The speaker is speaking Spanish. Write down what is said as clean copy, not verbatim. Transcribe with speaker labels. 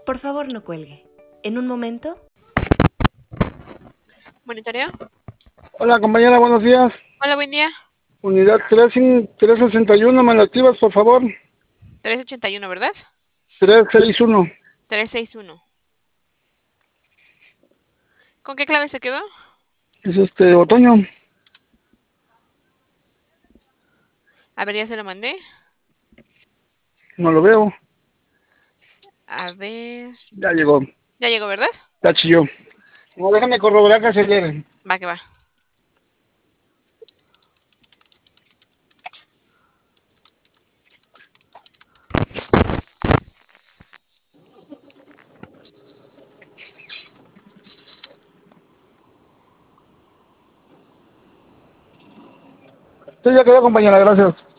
Speaker 1: Por favor, no cuelgue. En un momento.
Speaker 2: ¿Monitoreo?
Speaker 3: Hola compañera, buenos días.
Speaker 2: Hola, buen día.
Speaker 3: Unidad 361, ¿me la activas por favor?
Speaker 2: 381, ¿verdad?
Speaker 3: 361.
Speaker 2: 361. ¿Con qué clave se quedó?
Speaker 3: Es otoño.
Speaker 2: A ver, ya se lo mandé.
Speaker 3: No lo veo.
Speaker 2: A ver.
Speaker 3: Ya llegó.
Speaker 2: Ya llegó, ¿verdad?
Speaker 3: Ya chilló. No, déjame corroborar que se lee.
Speaker 2: Va que va.
Speaker 3: Sí, ya quedó compañera, gracias.